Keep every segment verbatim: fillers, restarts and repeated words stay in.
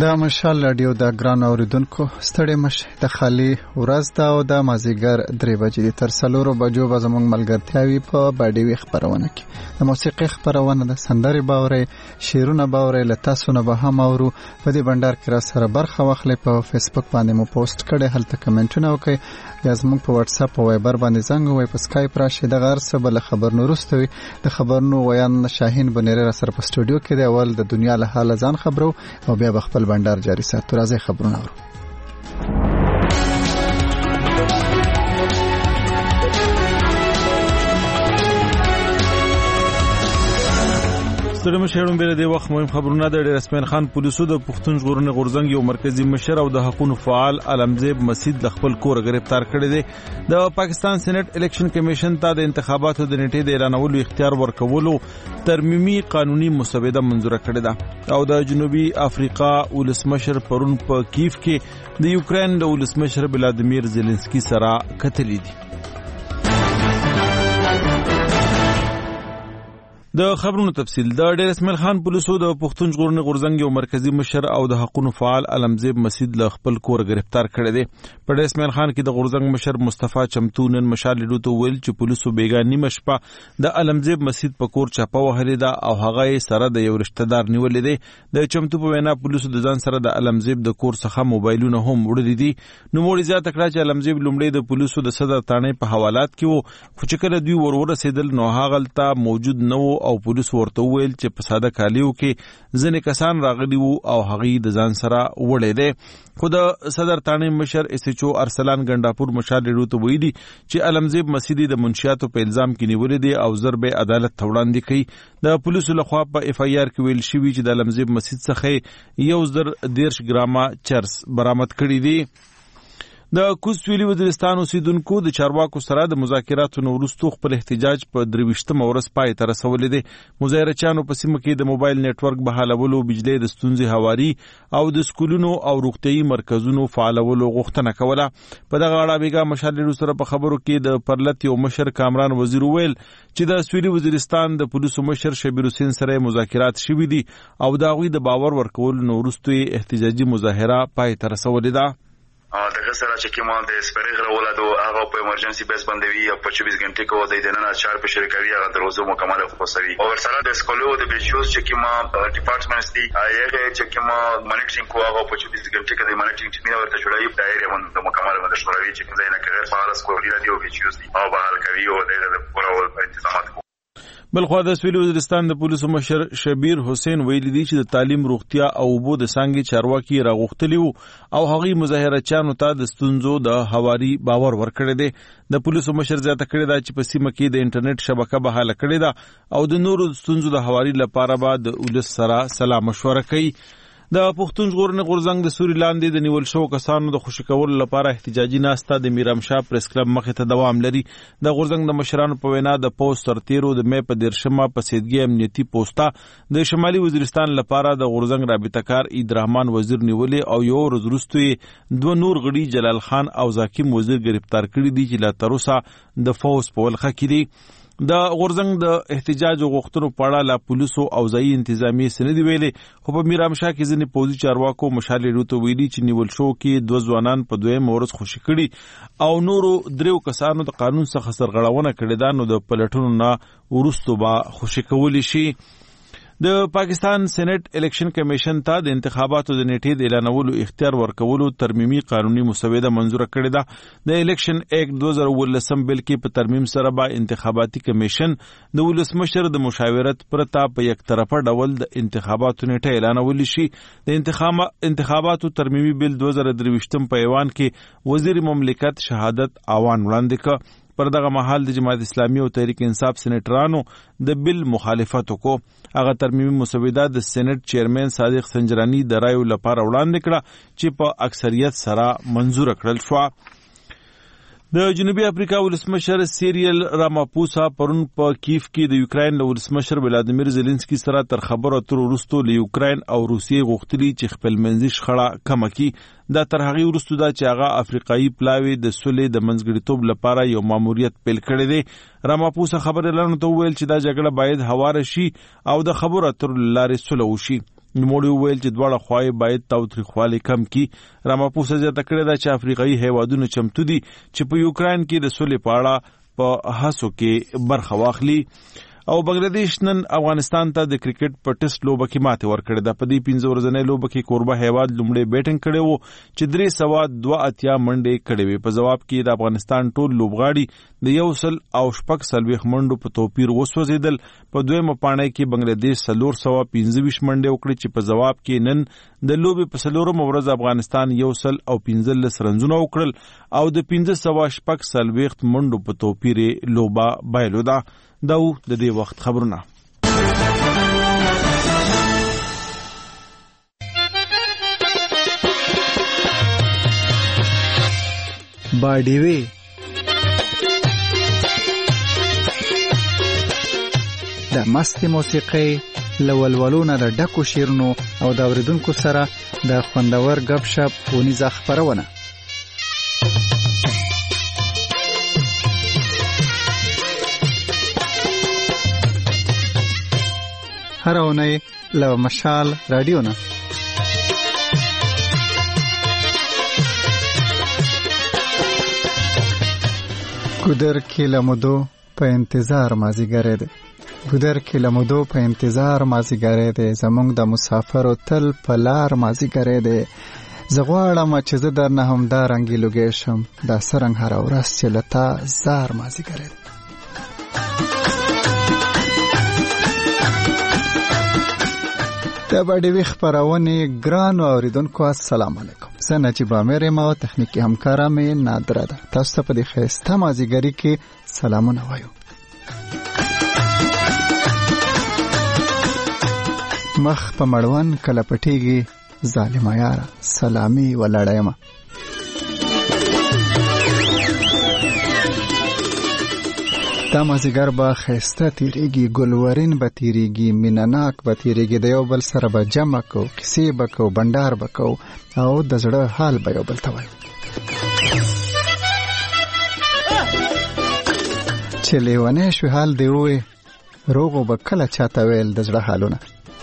دا مشال رادیو دا ګران اوریدونکو ستړي مشه د خالي ورځ دا او د مازیګر درې بجې تر څلورو بجو به زموږ ملګرتیاوي په باډي خبرونه کې د موسیقي خبرونه د سندري باورې شیرونه باورې لتاسو نه به هم اورو په دې بندر کې را سره برخه واخلې په فیسبوک باندې مو پوسټ کړي هلته کمنټونه وکړي یا زموږ په واتس اپ او وایبر باندې زنګ وای په سکایپ راشي د غر څه بل خبر نورستوي د خبرونو ویان شاهین بنيره را سره په سټوډیو کې د اول د دنیا له حال ځان خبرو او بیا خپل بندر جاری ساتو راځي خبرونه اورو. ستړي مشهورون بیر دی وخت مهم خبرونه د رسمن خان پولیسو د پښتون ژغورنې غورځنګ یو مرکزی مشر او د حقوقو فعال علمزیب مسعود د خپل کور گرفتار کړی دی. د پاکستان سېنات الیکشن کمیشن ته د انتخاباتو د نیټې د اعلانولو اختیار ورکولو ترمیمي قانوني مسوده منزور کړې ده او د جنوبي افریقا ولسمشر پرون په کیف کې د یوکرين د ولسمشر ولادیمیر زيلنسکي سره کتلې دي. د خبرونو تفصیل د ډیر اسماعیل خان پولیسو د پښتون ژغورنې غورځنګ یو مرکزی مشر او د حقوقو فعال علمزیب مسعود له خپل کور گرفتار کړی دی. په ډیر اسماعیل خان کې د غورځنګ مشر مصطفی چمتو نن مشال لیدو ته ویل چې پولیسو بیګا نیمه شپه د علمزیب مسعود په کور چاپه وهلې ده او هغه سره د یو رشتہ دار نیولې دی. د چمتو په وینا پولیسو د ځان سره د علمزیب د کور څخه موبایلونه هم وړلې دي. نو موري زیاته کړه چې علمزیب لومړی د پولیسو د صدر تانې په حوالات کې وو خو چې کله دوی ورور رسیدل نو هغه ته موجود نه وو او پولیس ورته ویل چې په ساده کالیو کې ځنې کسان راغلي وو او هغه د ځان سره وړي دي. خو د صدر تانې مشر اس ایچ او ارسلان ګنداپور مشال لیدو ته ویلي چې علمزیب مسعود د منشیاتو په الزام کې نیولې دي او ضرب عدالت ته وړاندې کوي. د پولیسو لخوا په اف ای آر کې ویل شوی چې د علمزیب مسعود څخه یو زر دیرش ګرامه چرس برآمد کړي دي. د کوسویلی وزیرستان اوسیدونکو د چارواکو سره د مذاکراتو وروسته خپل احتجاج په درويشتمه ورځ پای ته رسولې دي. مظاهرچیانو په سیمه کې د موبایل نتورک بحالولو، بجلی د ستونزې هواري او د سکولونو او روغتيایي مرکزونو فعالولو غوښتنه کوله. په دغه اړه بیګا مشال سره په خبرو کې د پرلط یو مشر کامران وزیر ویل چې د سویلی وزیرستان د پولیسو مشر شبیر حسین سره مذاکرات شوي دي او دا غوي د باور ورکولو وروسته احتجاجي مظاهره پای ته رسولې ده. دغه سره چې کومه د سپریغ ولادو هغه په ایمرجنسي بیس باندې وی په چوبیس غنټې کې د دننه چار په شریکوي هغه دروازه مکمل خلاصوي او سره د سکولو د بیچوس چې کومه ډپارټمنټس دي هغه چې کومه مانیټرینګ کو هغه په چوبیس غنټې کې د مانیټرینګ ټیم ورته جوړوي دایره باندې مکمل باندې شوروي چې کومه نه کوي فعال سکولونه دی او بیچوس دي او بهال کوي او د پوره تنظیمات. بلخوا د سویل وزیرستان د پولیسو مشر شبیر حسین ویلي دی چې د تعلیم، روغتیا او اوبو د څنګه چارواکي راغوښتلی وو او هغه مظاهرچیانو ته د ستونزو د هواري باور ورکړی دی. د پولیسو مشر زیاته کړی دا چې په سیمه کې د انټرنیټ شبکه بحاله کړې ده او د نورو ستونزو د هواري لپاره به د ولس سره سلا مشوره کوي. د پښتون ژغورنې غورځنګ د سوري لاندې د نیول شو کسانو د خوشی کولو لپاره احتجاجي ناسته د میرام شاه پریس کلب مخې ته دوام لري. د غورځنګ د مشرانو په وینا د پوسټ سرتیرو د مې په دیرشمه په سیدګي امنیتي پوسټه د شمالي وزیرستان لپاره د غورځنګ رابطه کار عید رحمان وزیر نیولې او یو ورځ وروسته دوه نور غړي جلال خان او زاکیم وزیر گرفتار کړي دي چې لا تر اوسه د فوز په ولخه کې دي. د غورځنګ د احتجاج غوښتنو په اړه لا پولیسو او ځایي انتظامی سندې ویلې خو په میرام شاه کې ځینې پوځي چارواکو مشال لیدو ویلي چې نیول شو کې دوه ځوانان په دویم ورځ خوشي کړي او نورو دریو کسانو د قانون څخه سرغړونه کړې ده نو د پلټونو نه وروسته به خوشي کولی شي. د پاکستان سېنات الیکشن کمیشن ته د انتخاباتو د نیټې د اعلانولو اختیار ورکولو ترمیمي قانوني مسوده منزور کړې ده. د الیکشن ایکټ دوه زره ولسم بل کې په ترمیم سره به انتخاباتي کمیشن د ولسمشر د مشاورت پرته په یک طرفه ډول د انتخاباتو نیټه اعلانول شي. د انتخاب انتخاباتو ترمیمي بل دوه زره درویشتم په ایوان کې وزیر مملکت شهادت اوان وړاندې کړ. پر دغه مهال د جماعت اسلامي او تحریک انصاف سېنیټرانو د بل مخالفت وکړو. هغه ترمیمي مسوده د سېنیټ چیرمن صادق سنجرانی د رایو لپاره وړاندې کړه چې په اکثریت سره منزور کړل شو. د جنوبي افریقا ولسمشر سیریل راماپوسا پرون په کیف کې د یوکرين له ولسمشر ولادیمیر زيلنسکي سره تر خبرو اترو وروسته له یوکرين او روسیې غوښتلي چې خپل منځي شخړه کم کړي. دا تر هغه وروسته دا چې هغه افریقایي پلاوی د سولې د منځګړیتوب لپاره یو ماموریت پیل کړی دی. راماپوسا خبر اعلان ته ویل چې دا جګړه باید هواره شي او د خبرو اترو لارې سوله وشي. نوموړي وویل چې دواړه خواوې باید تاوتریخوالی کم کړي. راماپوسا زیاته کړې ده چې افریقایي هیوادونه چمتو دي چې په یوکران کې د سولې په اړه په هڅو کې برخه واخلي. او بنگلاديش نن افغانستان ته د کرکټ په ټیسټ لوبه کې ماته ورکړې ده. په دې پنځه ورځنۍ لوبه کې کوربه هیواد لومړی بیټینګ کړی وو چې درې سوه دوه اتیا منډې کړې وې. په ځواب کې د افغانستان ټول لوبغاړي د یو سل او شپږ څلوېښت منډو په توپیر وسوځېدل. په دویمه پاڼۍ کې بنگلاديش څلور سوه پنځه ویشت منډې وکړې چې په ځواب کې نن د لوبې په څلورمه ورځ افغانستان یو سل او پنځلس رنزونه وکړل او د پنځه سوه شپږ څلوېښت منډو په توپیر لوبه بایلوده. دا و د دې وخت خبرونه. باډیوي د مست موسیقي لولولونه د ډکو شیرونو او د اوریدونکو سره د خوندور غب شپ ونیزه خبرونه. هر اونۍ له مشال رادیو نه ګودر کې لمدو په انتظار مازیګری دی ګودر کې لمدو په انتظار مازیګری دی زمونږ د مسافرو تل په لار مازیګری دی. زه غواړم چې زه درنه همدارنګې لوګی شم دا څرنګه هره ورځ چې له تا زار مازیګری دی. د باډیوي خبرونه ګرانو اوریدونکو السلام علیکم. زه نجیب امیر یم او تخنیکی همکاره مې نادره ده. تاسو ته په دې ښایسته مازیګري کې سلامونه وایو. مخ په مړوند کله پټیږي ظالمه یاره سلامي ولاړه یم. دا مازیګر به ښایسته تیریږي ګلورین به تیریږي مینناک به تیریږي د یو بل سره به جمع کو کیسې به کو بنډار به کو او د زړه حال به یو بل ته وایو. چې لیونی شوې حال دی ووې روغو به کله چاته ویل د زړه حالونه.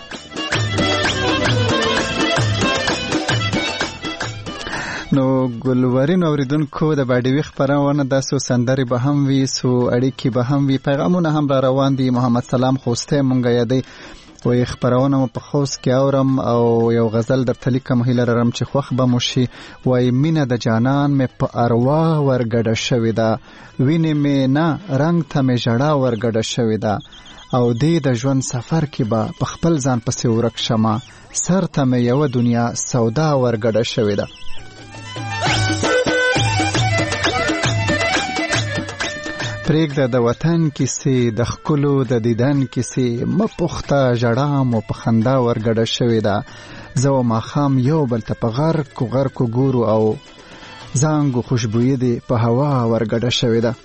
نو ګلورین اوریدونکو د باډیوي خبرونه د سو سندري به هم وي سو اړیکی به هم وي پیغامونه هم را روان دي. محمد سلام خوسته مونږه یادې وې خبرونه په خوست کې اورم او یو غزل در تلیکم هیله رم چې خوخ به مشي وای مینه د جانان مې په اروا ورګډه شوې ده وینې مې نه رنگ ته مې جړه ورګډه شوې ده او دې د ژوند سفر کې به په خپل ځان پسې ورک شمه سر ته مې یو دنیا سودا ورګډه شوې ده. پرېږده د وطن کیسې د ښکلو د دیدن کیسې مه پوښته ژړا مو په خندا ورګډه شوې ده. زه و ماښام یو بل ته په غرق و غرق ګورو او زانګو خوشبویي دې په هوا ورګډه شوې ده.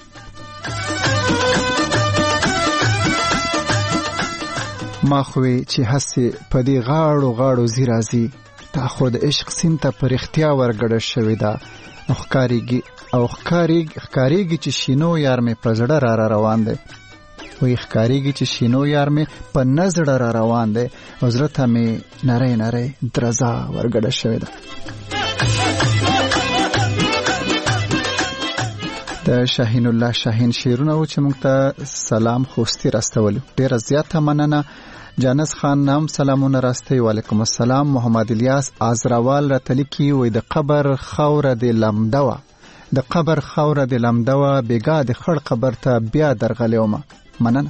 ما خوې چې هسې په دې غاړو غاړو ځي راځي تا خو د عشق سیند ته په رښتیا ورګډه شوې ده. او ښکارېږي او ښکارېږي ښکارېږي چې شینو یار مې په زړه را را روان دی وایي ښکارېږي چې شینو یار مې په نه زړه را روان دی او زړه ته مې نری نری درزا ورګډه شوې ده. د شاهین الله شاهین شعرونه و چې موږ ته سلام خوستی راستولو. ډېره زیاته مننه. جانس خان نام سلامونه راستي. وعلیکم السلام. محمد الیاس ازراوال را تلیکی وي د قبر خوره د لمدوا د قبر خوره د لمدوا بیګا د خړ قبر ته بیا درغلیوم. مننه.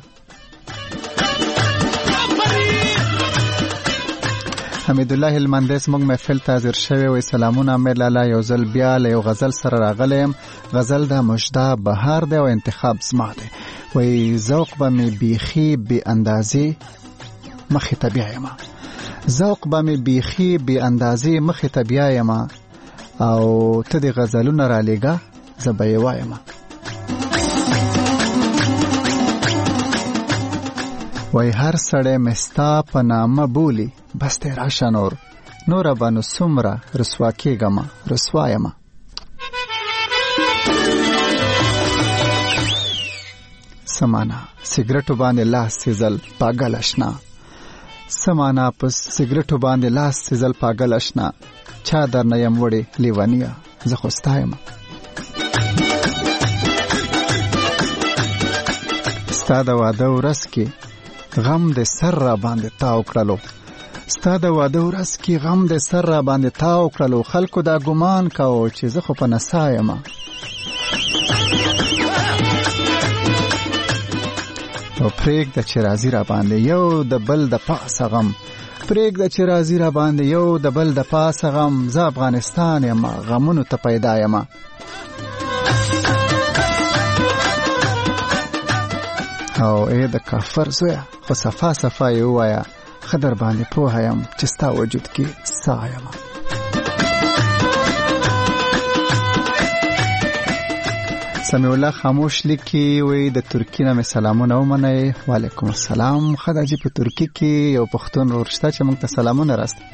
حمید الله المندس موږ محفل ته حاضر شوی وي. سلامونه مې لاله یو ځل بیا له یو غزل سره راغلم. غزل د مجدا بهار دی او انتخاب زما دی. وي ذوق به مې بیخي بی اندازې مخې ته بیایم ذوق به مې بیخي بی اندازې مخې ته بیایم او ته د غزلونه را لېږه زه به یې وایم. وای هر سړی مې ستا په نامه بولي بس دی راشه نور نوره به نو څومره رسوا کېږم رسوا یم. سمانا سیګرټو باندې لاس سیزل پاګل اشنا سمانا پس سیګریټو باندې لاس سزل پاگل اشنا چا در نیم وړي لیوانیا زه خو ستایم ستا د واده ورځ کې غم د سر را باندې تاو کړلو ستا د واده ورځ کې غم د سر را باندې تاو کړلو خلکو دا ګمان کاوه چې زه خو په نڅا یم او پرېږده چې راځي را باندې یو د بل د پاسه غم پرېږده چې راځي را باندې یو د بل د پاسه غم زه افغانستان یم غمونو ته پیدا یم او ای د کافر زویه خو صفا صفا یې ووایه ښه در باندې پوهه یم چې ستا وجود کې سا یم سمیع الله خاموش لیکي وی د ترکی نه مې سلامونه ومنئ وعلیکم السلام ښه ده چې په ترکی کې یو پښتون ورور شته چې موږ ته سلامونه راستي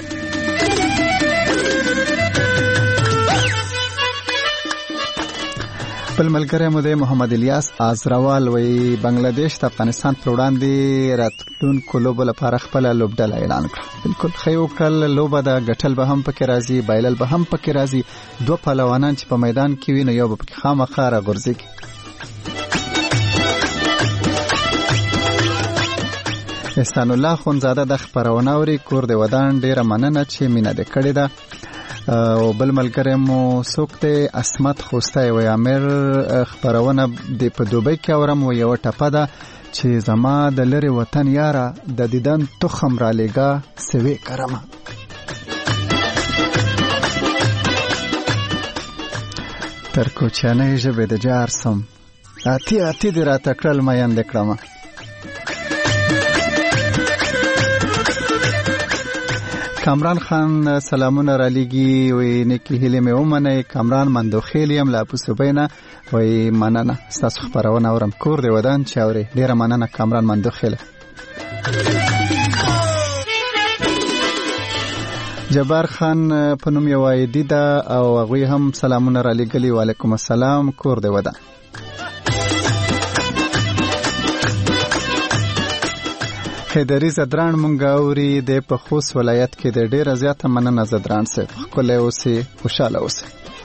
بل ملګری مو دی محمد الیاس آزروال وی بنگلاديش د افغانستان پر وړاندې راتلونکو لوبو لپاره خپل لوبډله اعلان کړه بالکل خیو کل لوبه د ګټل به هم پکې راځي بایلل به هم پکې راځي دوه پهلوانان چې په میدان کې وي نو یو به پکې خامخا راغورځي احسان الله خونزاده د خبرونه اوري کور د ودان ډیره مننه چې مینه دې کړې ده او بل ملګری مو څوک دی اسمت خوستی وی امیر خبرونه د په دوبۍ کې اورم و یو ټپه ده چې زما د لرې وطن یاره د دیدن تخم را لېږه سوې کرمه تر کوچنۍ ژبې د جار سم اتي اتي دې راته کړل میندې کړمه کامران خان سلامونه را لېږي وی نیکې هیلې مې ومنئ کامران مندوخیل یم له ابوصبینه وی مننه ستاسو خپرونه اورم کور د ودان چې اوري ډېره مننه کامران مندوخیله جبار خان په نوم یو ایدي ده او هغوی هم سلامونه را لېږلي وعلیکم السلام کور د ودان حیدري زدران مونږ اوري د په خوست ولایت کې د ډیره زیاته مننه زدران صاحب ښکلی اوسئ خوشحاله اوسئ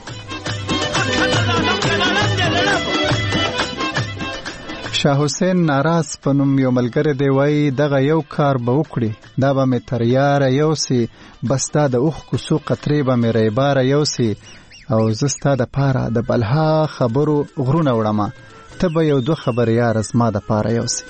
شاه حسین ناراض په نوم یو ملګری دی وایي دغه یو کار به وکړي دا به مې تر یاره یوسي بس دا د اوښکو څو قطرې به مې ریباره یوسي او زه ستا دپاره د بلها خبرو غرونه وړمه ته به یو دوه خبرې یاره زما دپاره یوسي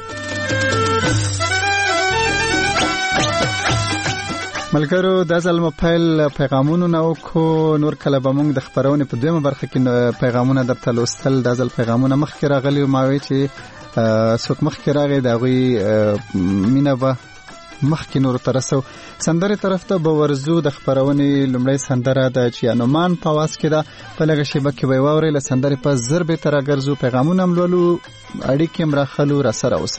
ملګرو د ځل مپیل پیغامونو نه وکړو نور کله به موږ د خپرونې په دویمه برخه کې پیغامونه درته لوستل د ځل پیغامونه مخکې راغلي ما وی چې څوک مخکې راغی د هغوی مینه به مخکې نورو ته رسو سندرې طرف ته به ورځو د خپرونې لومړی سندره د چیانومان په اواز کې ده په لږه شیبه کې به یې واورئ له سندرې په زر بېرته راګرځو پیغامونه هم لولو اړیکې هم راخلو راسره اوسئ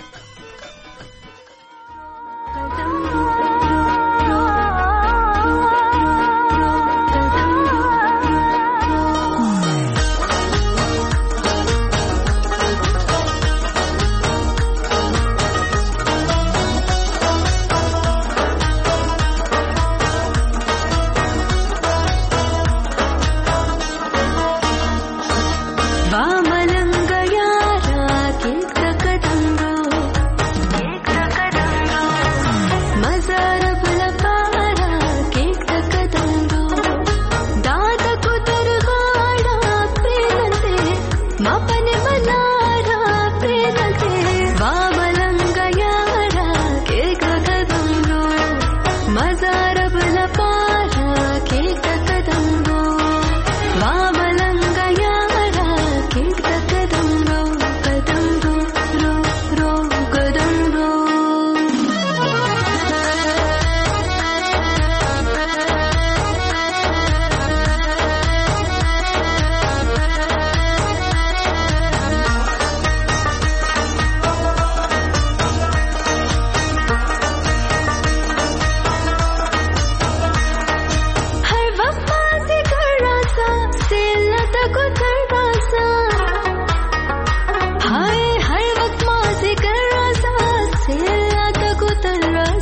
हाय हर वक्त माँ से कर राजा से लाता को तर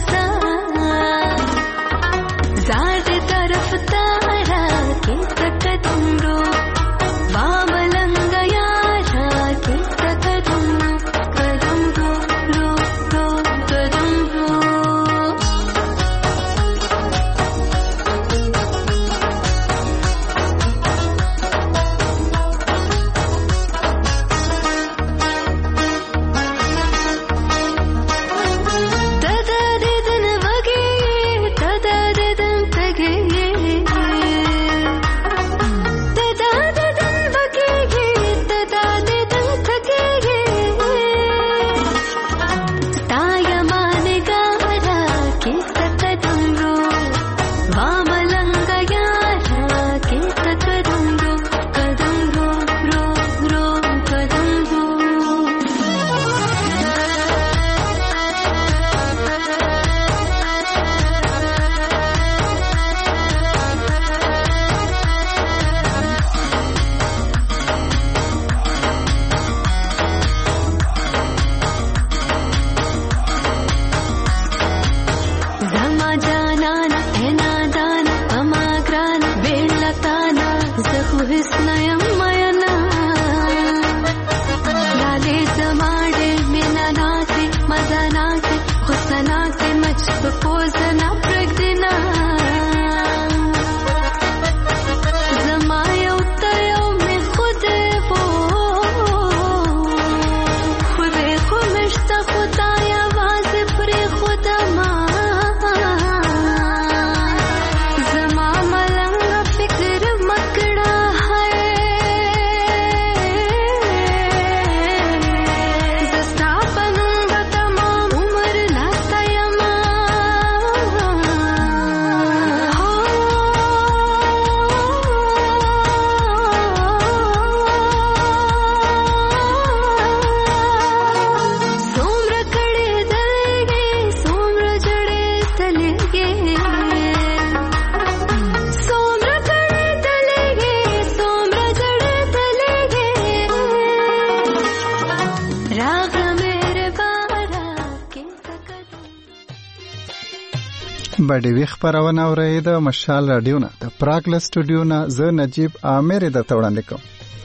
باډي خبرونه اورئ د مشال رادیو نه د پراګل سټوډیو نه زه نجیب عامر د توړاندې کوم.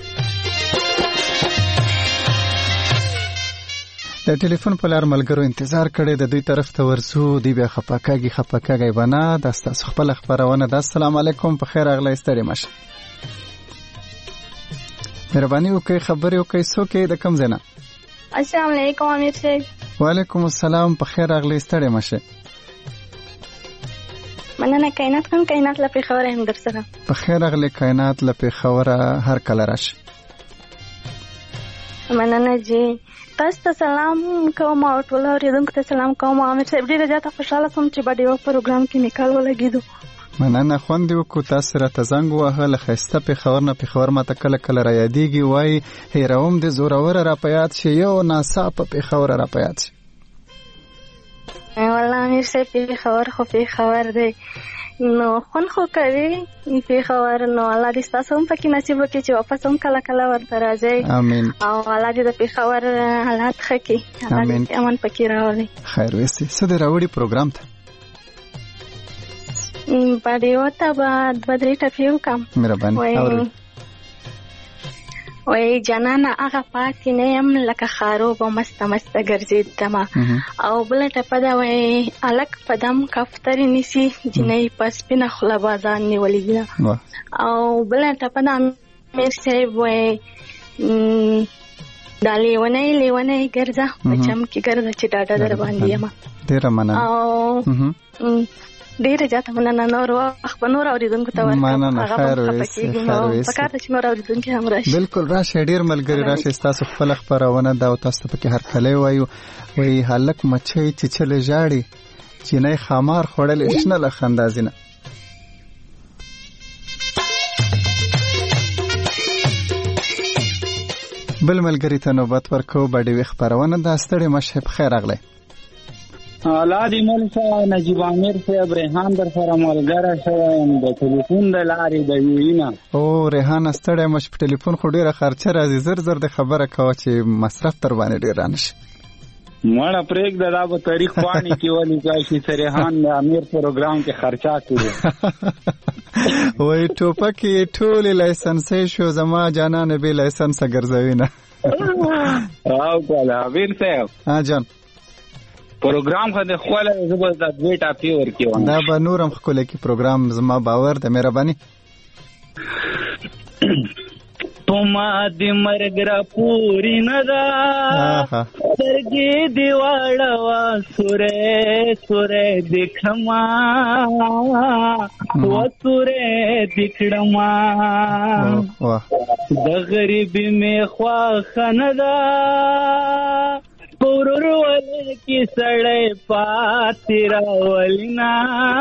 د ټلیفون په لار ملګرو انتظار کړي د دوی طرف ته ورسو دی بیا خپکاږي خپکاږي بنا د تاسو خپل خبرونه د السلام علیکم په خیر اغلی ستړي مشه مهرباني وکړئ خبرې وکړئ څوک د کوم ځای نه؟ السلام علیکم امیر صاحب. وعلیکم السلام په خیر اغلی ستړي مشه. مننه کائنات کوم کائنات له پیښور هم در سره. په خیر اغلی کائنات له پیښور هر کله راشي. مننه جی تاسو ته سلام کوم او ټول اوریدونکو ته سلام کوم. امیر صاحب ډیره زیاته خوشاله سوم چې باندې یو پروګرام کې میکال ولګیدو. مننه خوند وکړو تاسو را ته زنګ وهه له خسته پیښور نه پیښور ما ته کله کله را یادېږي وای هیروم د زورور را پیات شي یو ناڅاپه پیښور را پیات شي. والله امیر صاحب پیښور خو پیښور دی نو خون خو کوي پیښور نو الله دې تاسو هم پکې نصیب وکړي چې واپس هم کله کله ورته راځي. امين. او الله دې د پیښور حالات ښه کړي. امين. امن پکې راوړي. خیر وسی څه دې راوړي پروګرام ته؟ باندې وته بعد بدري ټپیو کم. مهرباني اوري. وای جانانا هغه پاتې نه يم لکه خاروب مست مست ګرځیدم او بل ټپه دا وای الک پدم کفتری نسی جنې پس پنه خلا بازان نیولې او بل ټپه دا مې سي وای دالې ونه لیونه ګرځه بچم کی ګرځه چې ډاډه در باندې ما ډیر مننه او ډیره جاته مننه نور وخت نور اوریدونکو ته ورکړم. مننه خیر وسی خیر وسی پکاره چې نور اوریدونکو هم راشي. بالکل راشه ډیر ملګری راشه تاسو خپل خبرونه دا تاسو په کې هر کله وایو وای هلک مچي چې چله جاړي چې نه خمار خړل شنه لخندازینه. بل ملګری ته نوبت ورکو باندې خبرونه دا ستړي مشه په خیر اغله. الله دې ملک نجیب عامر صاحب ریحان در سره ملګری شوم د ټلیفون د لارې د وینا. او ریحان ستړی مش په ټلیفون خو ډیره خرچه راځي زر زر د خبره کوي چې مصرف تر باندې ډیر رانشي. مړه پرېګ د دا په تاریخ باندې کې ولې چې ریحان د امیر پروګرام کې خرچا کړی. وای ټوپکې ټول لایسنس شو زما جانان به لایسنس ګرځوي نه. او کله امیر صاحب ها جان پروګرام خو د خپل زبر د دوی ټاپي ورکیو دا به نورم خپل کې پروګرام زما باور د مهرباني توما د مرګ را پوری ندا درګي دیواړه وا سورې سورې دښما و سورې دښړما د غریبي می خوا خندا پورور ول کی سړې پاتیرا ولینا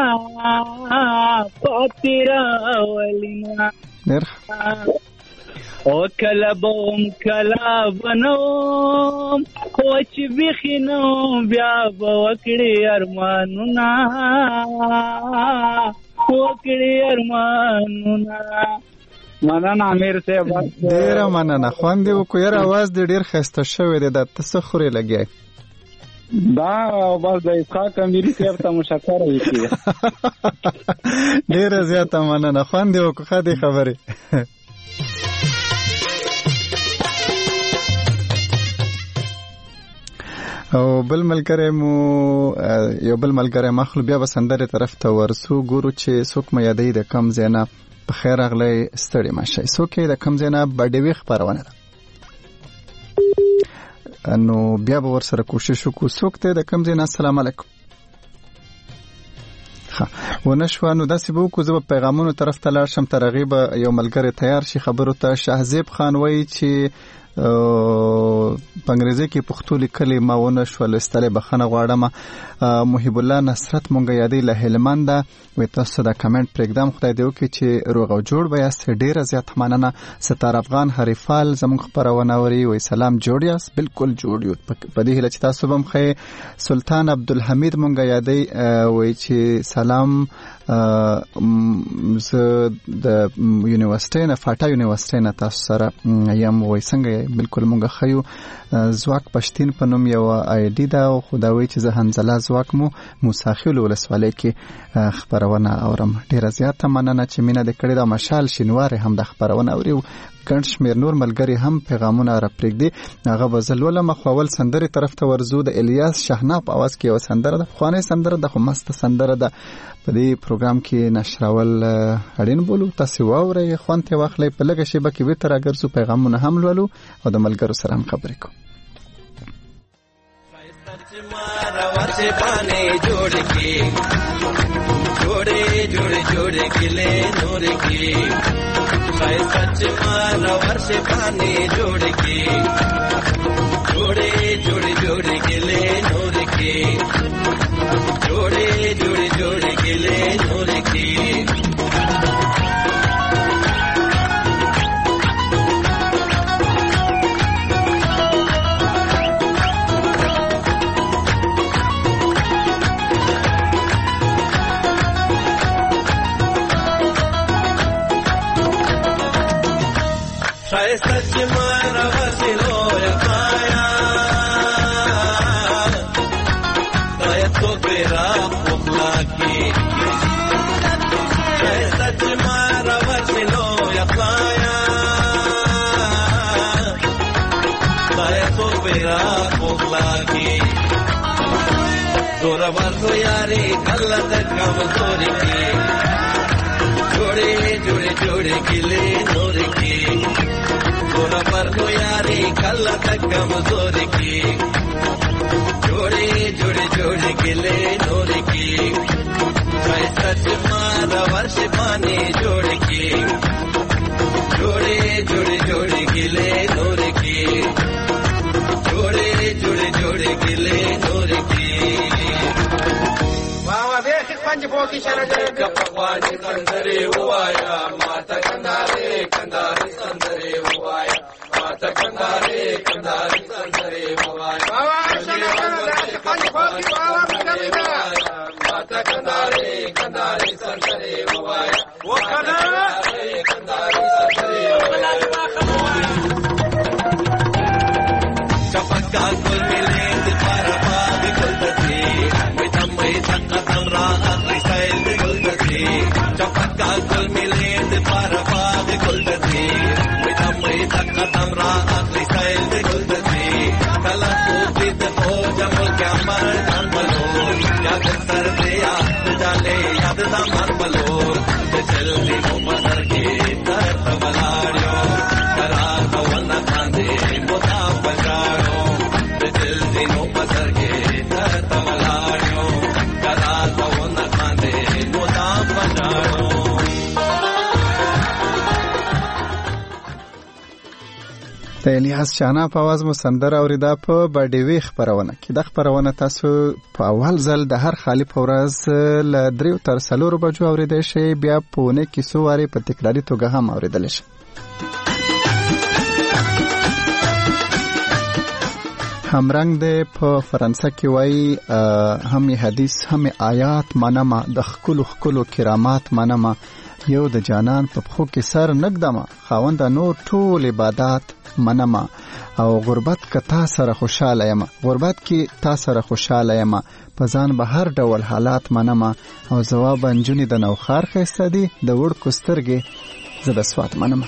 پاتیرا ولینا او کله بوم کله بنوم خو چې بخینو بیا وکړي ارمانونه وکړي ارمانونه. مننه امیر صاحب ډیر مننه خوند وکړ یاره आवाज دې ډیر خسته شوی دی د تسخري لګي دا بس د اسحاق امیری صاحب ته مشکر وکړي ډیر زیاته مننه خوند وکړه خدي خبره. او بل ملګری مو یو بل ملګری مخلو بیا بسندره طرف ته ورسو ګورو چې څوک مې یادې د کم زینا په خیر اغلی ستړي ماشه څوک د کم زینا باډوي خبرونه ده نو بیا به ور سره کوشش وکړو څوک ته د کم زینا. السلام علیکم. ها ونشو نو داسې به وکړو زه پیغامونو طرف ته لاړ شم ترغیب یو ملګری تیار شي خبرو ته. شهزیب خان وایي چې په انګریزي کې پښتو لیکلي ما ونه شول استله بخنه غواړم. محب الله نصرت مونږ یادې له هلمند وي تاسو دا کمنټ پرېږدم خدای دې وکړي چې روغ او جوړ به یاست. ډیره زیات مننه. ستار افغان حریفال زموږ خبرونه اوري وي سلام جوړ یاست. بالکل جوړ یو په دې هله چې تاسو هم خې. سلطان عبدالحمید مونږ یادې وي چې سلام زه د یونیورسيټي نه فاټا یونیورسيټي نه تاسو سره یم وای څنګه بالکل مونږ خیو زواک پښتين په نوم یو آی ډي دا خداوي چې زه هنزله زواک مو موساخیل ولسوالۍ کې خبرونه اورم. ډیره زیاته مننه چې مینه د کړې د مشال شینوار هم د خبرونه اوري. ګڼ شمېر نور ملګري هم پیغامونه را پرېږدي. هغه به زلوله مخول سندرې طرف ته ورزو. د الیاس شهناب په اواز کې یو سندره ده، خوانې سندره ده خو مست سندره ده. په دې پروګرام کې نشرول اړین بولو. تاسو واورئ، خوند ته واخلئ. په لږه شیبه کې به تر اګرځو پیغامونه هم لولو او د ملګرو سره هم خبرې کوو. जोड़े जोड़े जोड़े गिले नूर की शायद सच मारा वर्ष पानी जोड़ की जोड़े जोड़े जोड़े गिले नूर की जोड़े जोड़े जोड़े गिले नूर की सच मारा वसिलो यकाया दायत तो तेरा पुखला की सच मारा वसिलो यकाया दायत तो तेरा पुखला की जोरा बरसो यारी कल्ला तक कमजोरी की जोड़े जोड़े जोड़े गिले नूर की जोड़ा पर लो यारी कल्ला तक कमजोर की जोड़े जोड़े जोड़े गिले नूर की सच मारा वर्ष पानी जोड़ की जोड़े जोड़े जोड़े गिले नूर की जोड़े जोड़े जोड़े गिले नूर की बाबा देख पंज बोकी शरण कपवानी संदरे हुआया माता कंधारे कंधारे संदरे हुआया माता कंधारे कंधारे संदरे हुआया बाबा शरण पंज बोकी बाबा कंधारे माता कंधारे कंधारे संदरे हुआया वो कंधारे कंधारे संदरे चपका कुल मिले पर पाग कुलती मैं तम्मे तक चपका कुल मिले पर पाद कुलती तम्मे तक तमरा अगली सैल कुलती कला सूचित हो जमुल क्या मर बलो याद सर दे याद डाले याद दा मर बलो जल्दी हो मदर के तरफ बलाड़ो करा तो न खांदे मोता बजाड़ो जल्दी हो मदर के तरफ बलाड़ो करा तो न खांदे मोता बजाड़ो. د الیاس شانا په आवाज مو سندره اوریدا په باډیوي خبرونه کې. د خبرونه تاسو په اول ځل د هر خالی په ورځ ل دریو تر څلورو بجو اوریدئ شي، بیا په ونه کې څو واري په تکراري توګه هم اوریدل شي. همرنګ د په فرانسه کې وای هم حدیث هم آیات منما د خکلو خکلو کرامات منما یو د جانان په خو کې سر نقدما خاوند نور ټول عبادت منما او غربت ک تا سره خوشاله یم غربت کې تا سره خوشاله یم په ځان به هر ډول حالات منما او جواب انجونی د نوخار خسته دي د وړ کوسترګي زده سوات منما.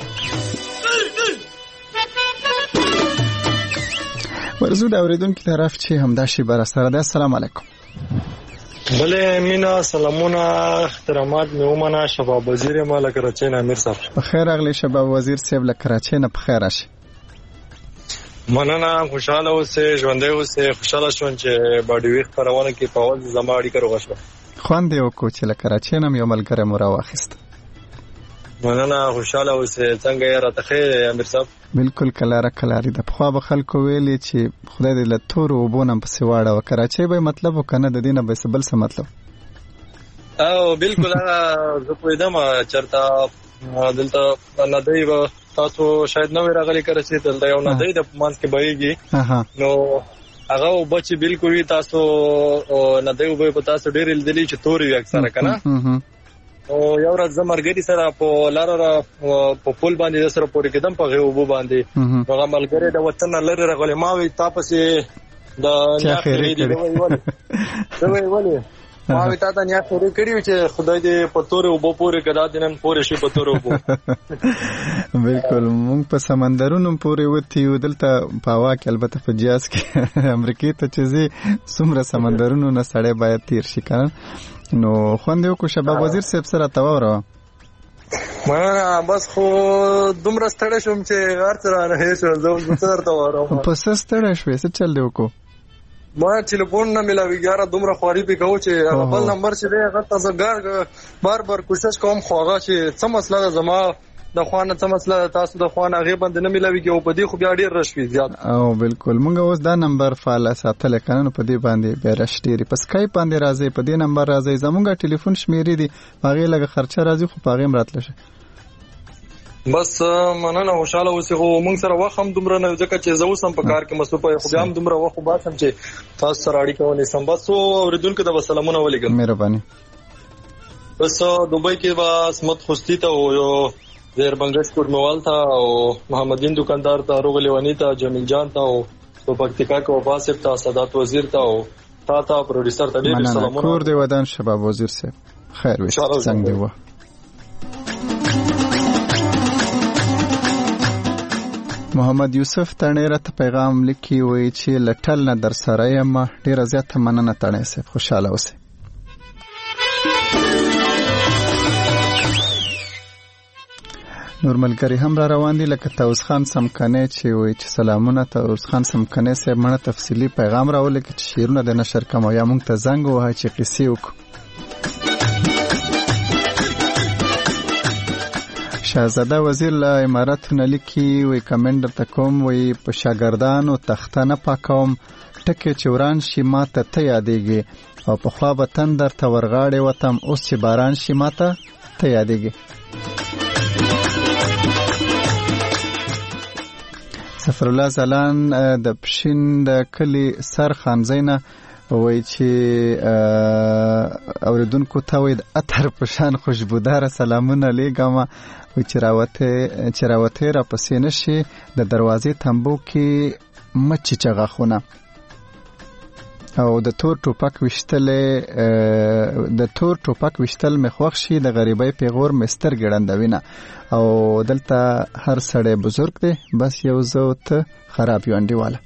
ورزو د اوریدونکو طرف چې همدا شی بر سره ده. السلام علیکم. بله مینا سلامونه احترامات مې ومنه. شباب وزیر مال کراچۍ نه امیر صاحب. په خیر اغلی شباب وزیر صاحب له کراچۍ نه په خیر راشي. مننه، خوشاله اوسې، ژوندۍ اوسې. خوشاله شوم چې باډي ویخ خبرونه کې په اول زما اړیکه روغه خوند یو کو چې له کراچۍ نه یو ملګری مو راواخیست. مننه، خوشاله اوسې. څنګه یې راته خیر امیر صاحب؟ بالکل کلاره کلاری د خو به خلکو ویلي چې خدای دې له تور وبونم په سیواړه و کراچۍ به مطلب وکنه د دینه به سبل څه مطلب. او بالکل زه پوهیدم چرته دلته ندی و تاسو شاید نو راغلی کراچۍ دلته یو ندی د مانس کې بهيږي نو هغه وبچ بالکل تاسو نه دی وبې په تاسو ډېر لیدلی چې توري اکثره کنه او یو ورځ زمرګری سره په لار را په پول باندې سره پورې کېدم په غو وبو باندې هغه ملګری د وطن لری رغلې ما وی تاسو د نیاخري دی وی ولی ما وی تاسو نیاخري کړیو چې خدای دې په تور وبو پورې کړه دینن پورې شي په تور وبو بالکل مونږ په سمندرونو پورې وتی دلته په هوا کې البته په جاز کې امریکای ته چې زی څومره سمندرونو نه سړی باید تیر شي کنه نو خوند یو کو شباب وزیر صاحب سره تاوره ما بس خو دومره ستړی شوم چې غار سره نه شو زه سره تاوره په سستړی شوې څه چل دی وکړو ما ټلیفون نه ملاوي ګاره دومره خواري پې کوو چې بل نمبر چې دی هغه تاسو ګار بار بار کوشش کوم خو هغه چې څه مسله ده زما د خوانه څه مسله تاسو د خوانه هغه باندې نه ملاوي کې او په دې خو بیا ډیر رش وی زیات او بالکل مونږ اوس دا نمبر فعال ساتل کنه په دې باندې به رش ډیری په سکایپ باندې راځي په دې نمبر راځي زمونږ ټلیفون شمیرې دي هغه لګه خرچه راځي خو پاغه مراتل شي بس مننه خوشاله اوسې خو مونږ سره وخت هم دومره نه ځکه چې زه اوسم په کار کې مصروف یم خو بیا هم دومره وخت باسم چې تاسو سره اړیکه ونیسم بس اوریدونکو ته سلامونه ولیکم مهرباني بس دوبۍ کې با اسمت خوستی ته او زیر بنگش کورموال ته او محمدین دکاندار ته روغلی ونی ته جمیل جان ته او په پکتیکا کې وباسب ته سادات وزیر ته او تا ته پروډوسر ته ډیر سلامونه کور دی ودان شباب وزیر صاحب خیر وي څنګه دی و محمد یوسف تڼیره ته پیغام لیکي وایي چې لټل نه در سره یم ډیره زیاته مننه تڼی صاحب خوشاله اوسئ نور ملګری هم را روان دي لکه طاووس خان سمکنی چې وایي چې سلامونه طاووس خان سمکنی صاحب مړه تفصیلي پیغام راولېږه چې شعرونه د نشر کوم یا موږ ته زنګ ووهه چې قصې وکړو شاهزاده وزیر له اماراتو نه لیکي وایي کمنټ درته کوم وایي په شاګردانو تخته نه پاکوم ټکې چې وران شي ما ته ته یادېږي او پخوا به تن درته ورغاړې وتم اوس چې باران شي ما ته ته یادېږي سفر الله زلان د پښین د کلی سر خانزینه وایي چې اوریدونکو ته وایي د عطر په شان خوشبوداره سلامونه لیږم وایي چې راوتې چې راوتې راپسې نه شي د دروازې تمبو کې مه چیچه خونه او د تور ټوپک وشتلې د تور ټوپک وشتل مې خوښ شي د غریبۍ پیغور مې سترګې ړندوینه او دلته هر سړی بزرګ دی بس یو زه ته خراب یو انډیواله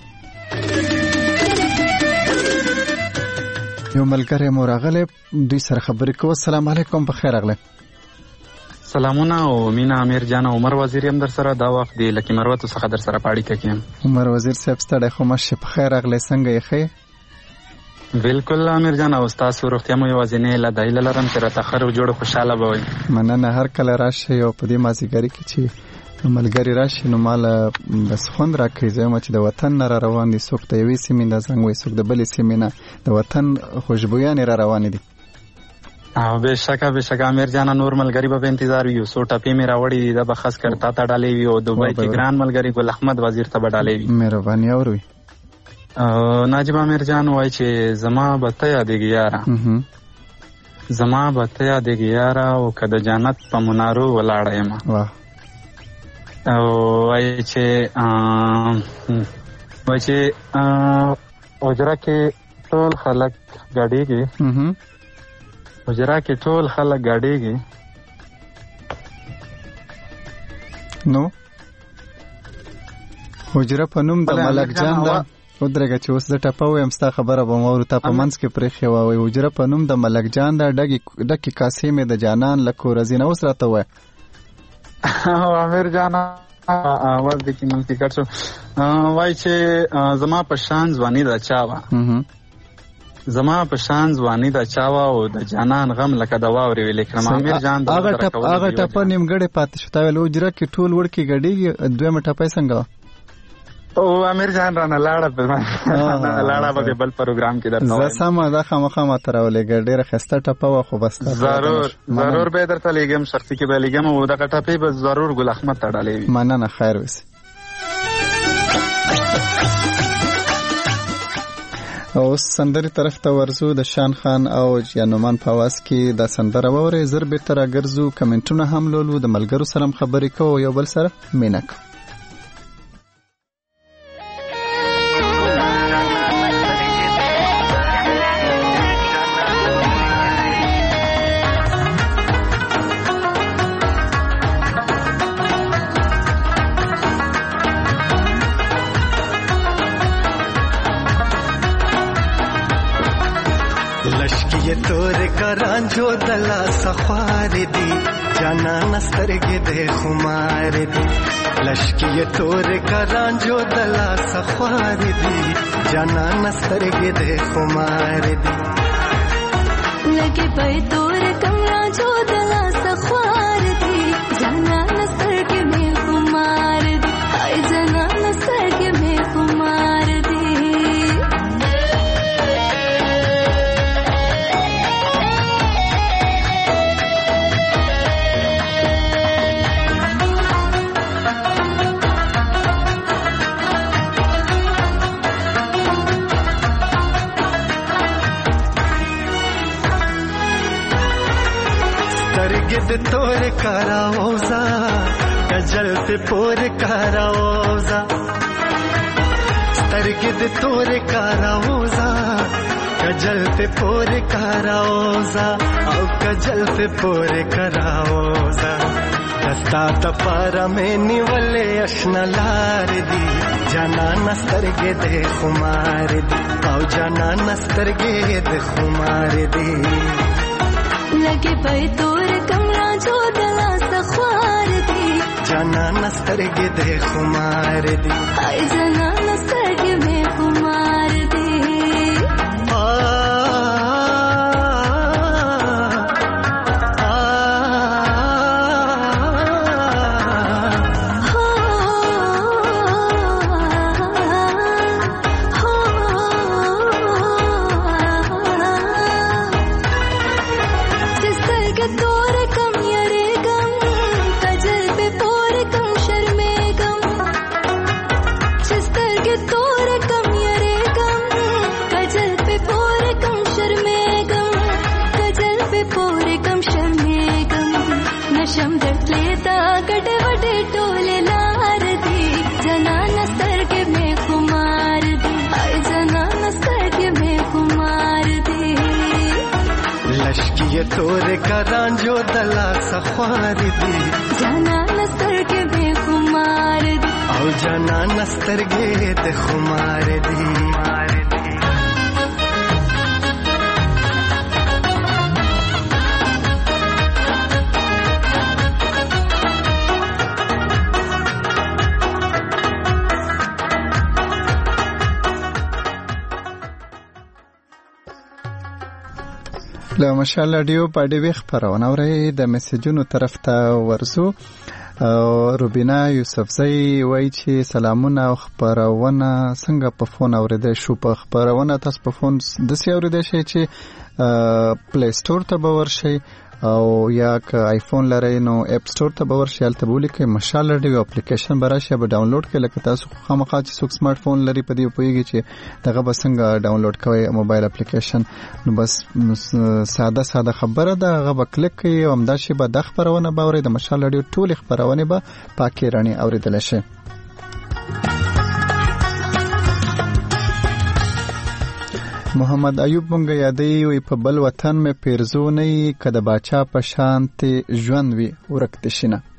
یو ملګری مو راغلی دوی سره خبرې کوو السلام علیکم په خیر راغلی سلامونه او مینا امیر جان عمر وزیر هم در سره دا وخت دی لکه مروت څخه در سره پاړی کوم عمر وزیر صاحب ستړی خو مشه په خیر راغلی څنګه یې ښه بالکل امیر جان او تاسو روغتیا مو یوازینې له دایله لرم چې را تخر جوړ خوشاله بوي مننه هر کله راشي او په دې مازیګری کې چې ملګری راشي نو مال بس خوند راکړي زما چې د وطن نه را روان دي څوک د یوې سیمې د زنګ وي څوک د بلې سیمې نه د وطن خوشبویانې را روانې دي او بشکه بشکه امیر جان نور ملګری به انتظار وي سو ټپې مې راوړي دا به خاص کر تا ته ډالې وي او دوبۍ کې ګران ملګری ګل احمد وزیر ته ډالې وي مهرباني اوري ناجب امیر جان وای چې زما به ته یادېږي یاره زما به ته یادېږي یاره او که د جنت په منارو ولاړه یم او وای چې وای چې حجره کې ټول خلک ګډېږي حجره کې ټول خلک ګډېږي نو حجره په نوم د ملک جان ده ودرګه چې اوس د ټپه وایم ستا خبره به مورو ته په منځ کې پرېښې وه حجره په نوم د ملک جان ده ډکې کاسې مې د جانان له کورزي نه اوس راته ووایه امیر جان اواز دې کې منفي کټ شو وایي چې زما په شان ځواني د چا وه زما په شان ځواني د چا وه او د جانان غم لکه د واورې ویلې کړم امیر جان هغه ټپه نیمګړې پاتې شو تا ویل حجره کې ټول وړکې ګډېږي دویمه ټپه یې څنګه وه او امیر جان رانه لاړه په لاړه به بل پروګرام کې درته زه سمه ده خامخا ماته راولېږه ډېره ښایسته ټپه وه خو بس ضرور ضرور به یې درته لېږم شخصي کې به یې لېږم او دغه ټپې به ضرور ګل احمد ته ډالې وي مننه خیر وسي او سندري طرف ته ورزو د شان خان او جانومان په आवाज کې د سندره وره زر به تر ګرځو کمنټونه هم لولو د ملګرو سره خبرې کوو یو بل سره مینک तोरे करांजो दला सखार दी जाना नस्तरगे दे खुमार दी लश्की तोरे करांजो दला सखार दी जाना नस्तरगे दे खुमार दी लगे पे तोरे करांजो दला सखार दी जाना नस्तरगे में खुमार दी हाय जाना नस्तरगे में खुमार दी गिद तोर कराओजा कजल पे पोर कराओजा तरगिद तोर कराओजा कजल पे पोर कराओजा और कजल पे पोर कराओजा दस्ता तपारा में निवले अशना लार दी जाना नस्तरगे दे खुमार दी और जाना नस्तरगे दे खुमार दी लगे पे तोर कमरा जो दला सखार दी जाना नस्तरगे दे खुमार दी हाय जाना नस्तरगे में खुमार दी आ तोरे करांजो दला सखार दी जाना नस्तरगे में खुमार दी और जाना नस्तरगे दे खुमार दी له مشال رادیو په دې وخت خبرونه اوري د میسجونو طرف ته ورسو روبینا یوسفزئی وایي چې سلامونه او خبرونه څنګه په فون اوریدل شو په خبرونه تاسو په فون د سی اوریدل شي چې پلی سٹور ته به ورشي او یا که آیفون لرئ نو اپ سٹور ته به ورشئ هلته به ولیکئ مشال رادیو اپلیکیشن به راشي به ډاونلوډ کړئ لکه تاسو خامخا چې څوک سمارټ فون لري په دې پوهېږي چې دغه به څنګه ډاونلوډ کوئ موبایل اپلیکیشن نو بس ساده ساده خبره ده هغه به کلیک کړئ او همداسې به دا خپرونه به اورئ د مشال رادیو ټولې خپرونې به پاکې رڼې اورېدلی شي. محمد ایوب مونږ یادوي وي په بل وطن مې پیرزو نه یي که د باچا په شانتې ژوند وي ورک دې شي نه.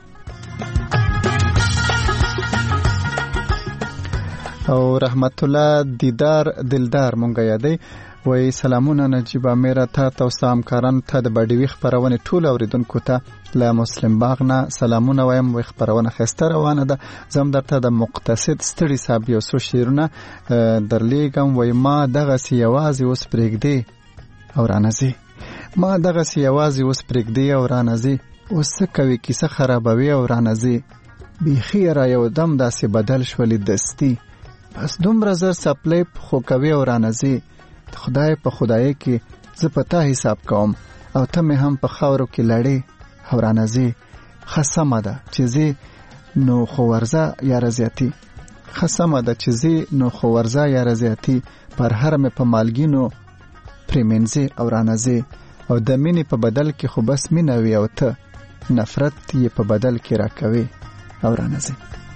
او رحمت الله دیدار دلدار مونږ یادوي وای سلامونه نجیب امیر ته او سامکاران ته د بډوي خبرونه ټول اوریدونکو ته له مسلم باغ نه سلامونه وایم وای خبرونه خسته روانه ده زم درته د مقتصد ستړي صاحب یو څو شیرونه درلیږم وای ما دغه سیوازي اوس پرېږدي او رانځي ما دغه سیوازي اوس پرېږدي او رانځي اوس څه کوي کیسه خرابوي او رانځي بیخي را یو دم داسې بدل شولې دستی پس دومره زر سپلای خو کوي او رانځي خدای په خدای کې زه پتا حساب کوم او ته مې هم په خاورو کې لړې هورانځي خصمه ده چې زی نو خو ورزه یا رضیاتی خصمه د چیزې نو خو ورزا یا رضایتي پر هر مې په مالګینو پریمنځي او رانځي او د مینې په بدل کې خو بس مینه وي او ته نفرت یې په بدل کې راکوي او رانځي.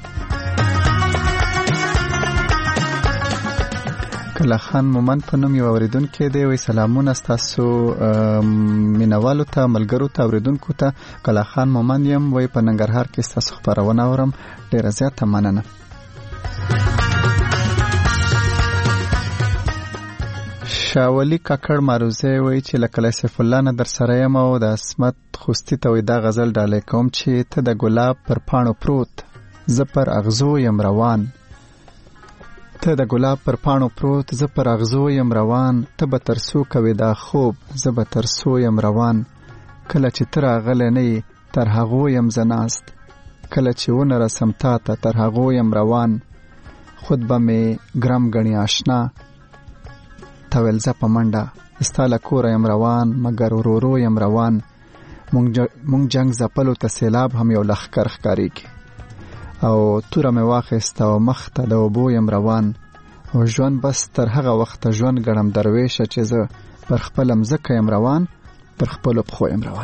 کله خان مومن په نوم یو اوریدونکو دی وی سلامونه تاسو مینوالو ته ملګرو ته اوریدونکو ته. کله خان مومن یم وی په ننګرهار کې تاسو خبرونه اورم ډیره زیاته مننه. شاولی کاکړ ماروزه وی چې لکه سیف الله نه در سره یم او د اسمت خوستی ته وی دا غزل ډالې کوم چې ته د ګلاب پر پاڼو پروت زه پر اغزو یم روان. ته د ګلاب پر پاڼو پروت زه پر اغزو یم روان. ته به ترسو کوي دا خوب زه به ترسو یم روان. کله چې تر راغلی نه یې تر هغو یم زه ناست. کله چې ونه رسم تا ته تر هغو یم روان. خود به مې ګرم ګڼي آشنا ته ویل زه په منډه ستا له کوره یم روان مګر ورورو یم روان. مونږ جنګ ځپلو ته سیلاب هم یو لښکر ښکارېږي او توره مې واخیسته او مخ ته د اوبو یم روان. او ژوند بس تر هغه وخته ژوند ګڼم درویشه چې زه پر خپله مځکه یم روان پر خپلو پښو یم روان.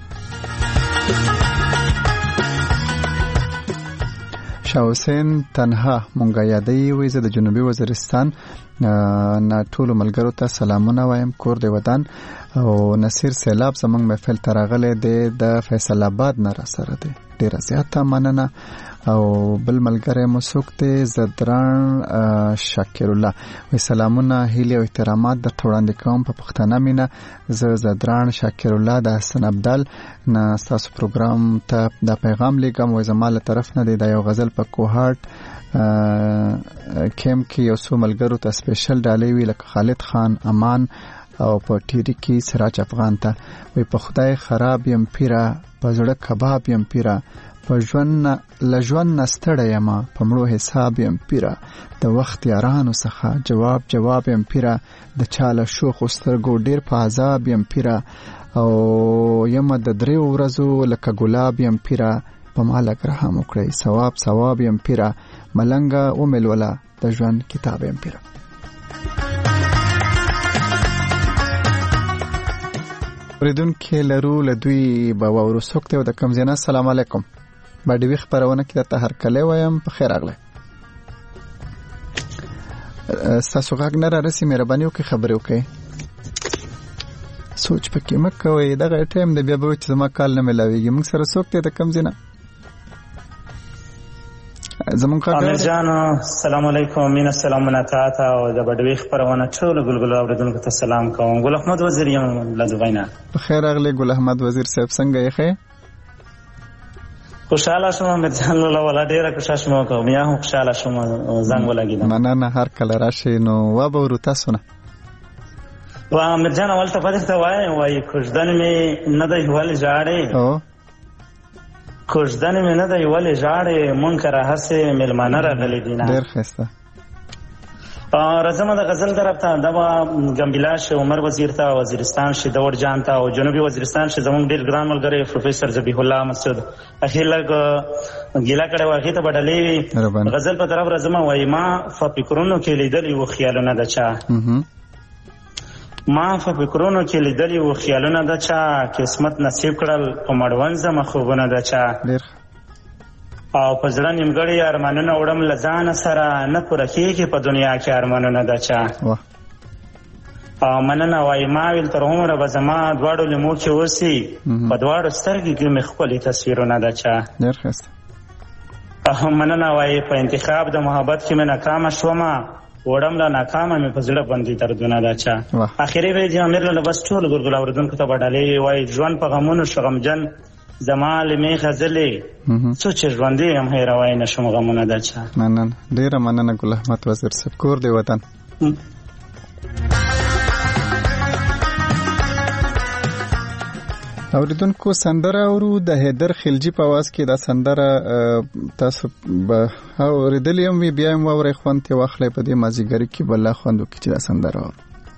شاه حسین تنها مونږه یادوي وی زه د جنوبي وزیرستان نه ټولو ملګرو ته سلامونه وایم کور دی ودان. او نصیر سیلاب زمونږ محفل ته راغلی دی د فیصل آباد نه را سره دی ډیره زیاته مننه. او بل ملګری مو څوک دی زدران شاکر الله وی سلامونه هیلې او احترامات درته وړاندې کوم په پښتنه مینه. زه زدران شاکر الله د حسن عبدال نه ستاسو پروګرام ته دا پیغام لیږم وی زما له طرف نه دی دا یو غزل په کوهاټ کیم کې یو څو ملګرو ته سپیشل ډالۍ وی لکه خالد خان امان او په ټیری کې سراج افغان ته وی په خدای خراب یم پیرا په زړه کباب یم پیرا په ژوند لژوند نستړی یم په مړو حساب یم پیرا د وخت یارانو څخه جواب جواب یم پیرا د چاله شوخ سترګو ډیر په عذاب یم پیرا او یم د دریو ورځو لکه ګلاب یم پیرا په مالک رحم وکړئ ثواب ثواب یم پیرا ملنګه او ملولا د ژوند کتاب یم پیرا. ریدون کې لرو لدوی با وورو سوکته او د کم زینا السلام علیکم باندې وی خبرونه کې ته هر کله وایم په خیر اغله تاسو غاګ نه را رسي مهرباني وکړئ خبرې وکړئ سوچ پکې مکه وي دغه ټایم د بیا به چې ما کال نه ملاويږي موږ سره سوکته د کم زینا زمون کا امیر جان السلام علیکم مین السلام نتاتا او د بډوي خبرونه ټول ګلګل اوریدونکو ته سلام کوم. ګل احمد وزیر یم لدوینا په خیر اغله ګل احمد وزیر صاحب څنګه یې ښه خوشاله شوم امیر جان الله ولا ډیره خوشاله شوم کوم یا هم خوشاله شوم زنګ ولګیدم مننه هر کله راشي نو و به ورو تاسو نه و امیر جان اول ته پدې ته وای وای کوژدن می نه د هوال جاړې او کوژدن می نه د هوال جاړې مونږ را هسه ملمانه راغلي دي نه ډیر ښه رزمه د غزل درپته دبا ګمبلاش عمر وزیر ته وزیرستان شه دور جان ته او جنوبي وزیرستان شه زموږ ډیر ګران ملګری پروفیسور ذبیح الله مسعود اخیر لګ ګیلا کړه واغې ته بدلې غزل په طرف رزمه وای ما فکرونو کې لیدلې و خیالونه د چا ما فکرونو کې لیدلې و خیالونه د چا قسمت نصیب کړل په مړوند زما خوبونه د چا او په ځړه نیمګړی ارمانونه وړم لزان سره نه پوره کېږي په دنیا کې ارمانونه د چا او مننه وای ما ویل تر عمره به زما دواړو لیمو کې اوسي په دواړو سترګې کې مې ښکلي تصویرونه د چا ډېر ښایسته او مننه وای په انتخاب د محبت کې مې ناکامه شومه وړم له ناکامه مې په زړه باندې دردونه د چا اخري به دې امیر له بس ټول ګلګل اورېدونکو ته به ډالۍ وای ژوند په غمونو شغمجن زما لمې غزلې څو چې ژوندې هم هېروای نه شم غمونه د چا مننه ډېره مننه ګل احمد وزیر صاحب کور دی وطن اوریدونکو سندره اورو د حیدر خلجی په आवाज کې دا سندره تاسو به اوریدلې هم وی بیا هم اورې خوند ته واخلې په دې مازیګری کې بل خوندو کې دا سندره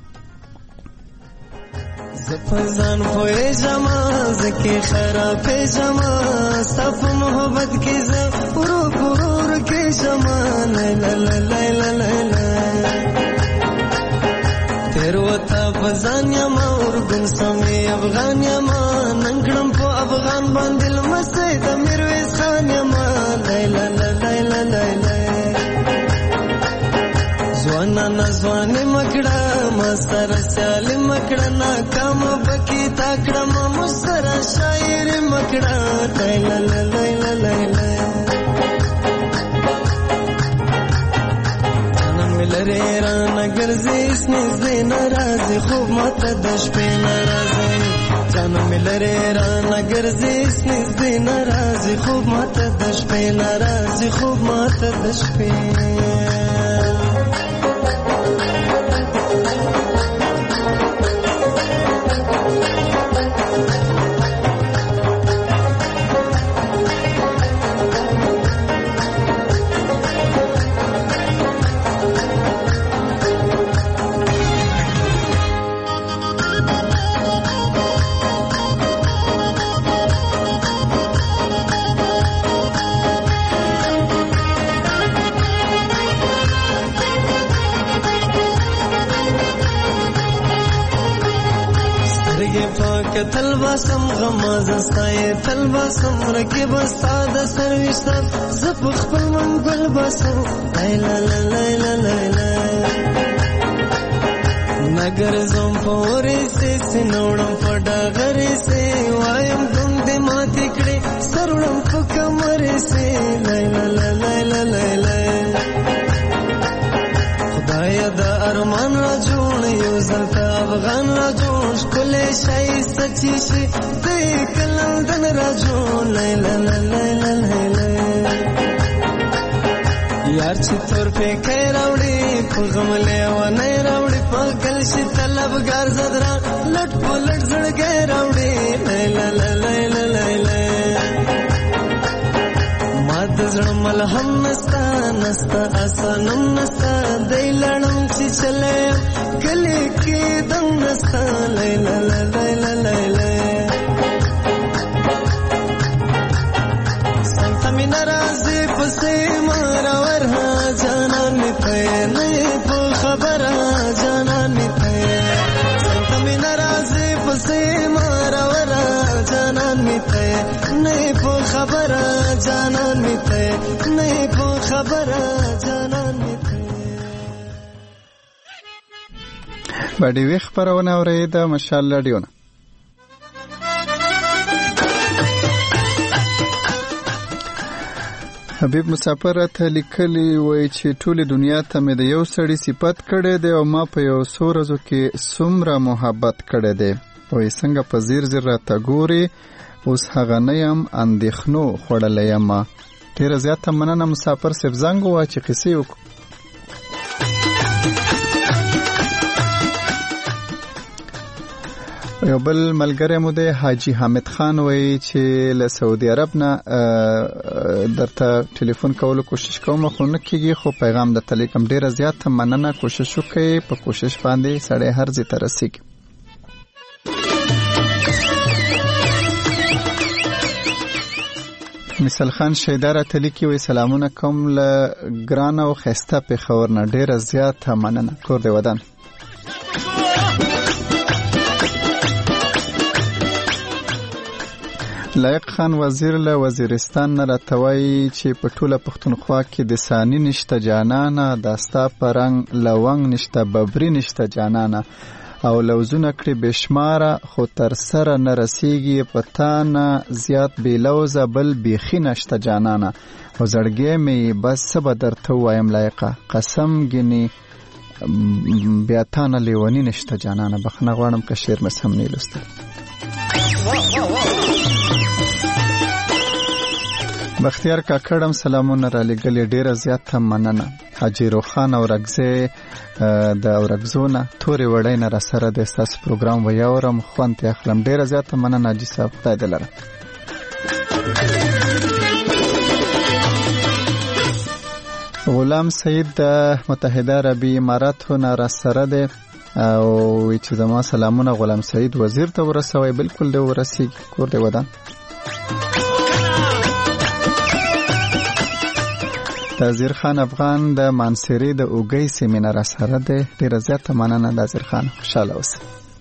زفزان پوئے جما زکی خراب جما صف محبت کی ز پرو پرور کی ز یما لیلا لیلا لیلا تیر وتا بزان یما اردن سمې افغان یما ننګړم په افغان باندې لمسې د میرویس خان یما لیلا لیلا لیلا زوانا نزوانی مکڑا مستر سیالی مکڑا ناکام بکی تاکڑا مستر شاعر مکڑا لیلا لیلا لیلا جانا ملری رانا گرزی اس نزدی نرازی خوب ماتا دش پی نرازی جانا ملری رانا گرزی اس نزدی نرازی خوب ماتا دش پی نرازی خوب ماتا دش پی تلبا سم غماز استای تلبا سم رکب استاد سرویستا زپ خپل منګل باسو لیلا لیلا لیلا نګر زم پورې سي سنوړم پډا غري سي وایم دم دې ماتې کړې سرړم په کمرې سي لیلا لیلا لیلا خدای دا ارمان را جوړ یو زلتا افغان را جوړ کله شای سچی شي دې کلم دن را جوړ لیلا لیلا لیلا یار چې تور په کې راوړي په غم له و نه راوړي په گل شي طلبګار زدرا لټ په لټ زړګي راوړي لیلا لیلا لیلا ماد زړه ملهم نستا نستا اسانم نستا دې لړم چې چلے کلی کې دم نستا لیلا لیلا لیلا سنت می ناراضي پسې مارا ورها جانا می په نه په خبره جانا می په سنت می ناراضي پسې مارا ورها جانا می په نه په خبره جانا می په نه په خبره جانا می په باندې وی خبرونه اورید ماشاءالله ډیونه حبیب مسافر ته لیکلی وای چې ټوله دنیا ته مې د یو سړی صفت کړي دی او ما په یو سورزو کې څومره محبت کړي دی وای څنګه په زیر زیر راته ګوري اوس هغه نه یم اندېښنو خوړلی یم ډېره زیاته مننه مسافر صاحب زنګ ووایه چې قصې وکړو یو بل ملګری مو دی حاجی حامد خان وایي چې له سعودي عرب نه درته ټلیفون کولو کوشش کوم خو نه کېږي خو پیغام درته لیکم ډېره زیاته مننه کوشش وکړئ په کوشش باندې سړی هر ځای ته رسېږي مثال خان شیدار اتلیکی وی سلامونه کوم له ګران او خسته پېښور نه ډېره زیاته مننه کور دی ودان لایق خان وزیر له وزیرستان نه راتوي چې په ټوله پښتونخوا کې د ثاني نشته جانانه داستا پرنګ لونګ نشته ببري نشته جانانه او لوزونه کړي بشماره خو تر سره نه رسیږي پتانه زیات بیلوزه بل بیخي نشته جانانه او زړګې مې بس سبا درته وایم لایقه قسم ګني بیا تانه لیونی نشته جانانه بخنه غواړم که شعر مې سم نه لوسته بختیار کاکړم سلامونه را لګلې ډیره زیاته مننه حاجی روخان او رغزه د اورغزونه تورې وړای نه را سره د تاسو پروګرام ویاورم خوانت اخلم ډیره زیاته مننه حاجی صاحب خدای دې لره غلام سید د متحده عربی اماراتو نه را سره ده او چې زما سلامونه غلام سید وزیر ته ورسوي بالکل دې ورسي کور دې ودان د تازیر خان افغان د مانسری د اوګی سیمینار سره د ډیر زیاته مننه تازیر خان خوشاله اوسه.